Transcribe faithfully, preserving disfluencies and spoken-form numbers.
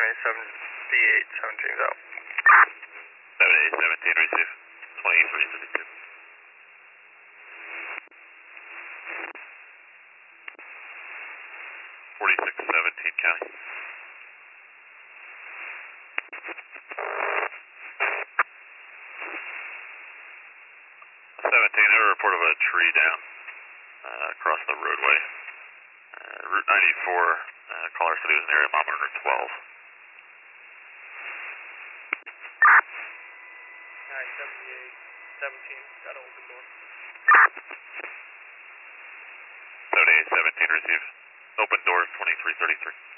Alright, seventy-eight, seventeen's out. seventy-eight, seventeen, receive. twenty-three thirty-two. forty-six seventeen, county. seventeen, I have a report of a tree down uh, across the roadway. Uh, Route ninety-four, uh, caller said he was in area mile one twelve. Alright, seventy-eight, seventeen, got an open door. seventy-eight, seventeen, receive. Open doors, twenty-three thirty-three.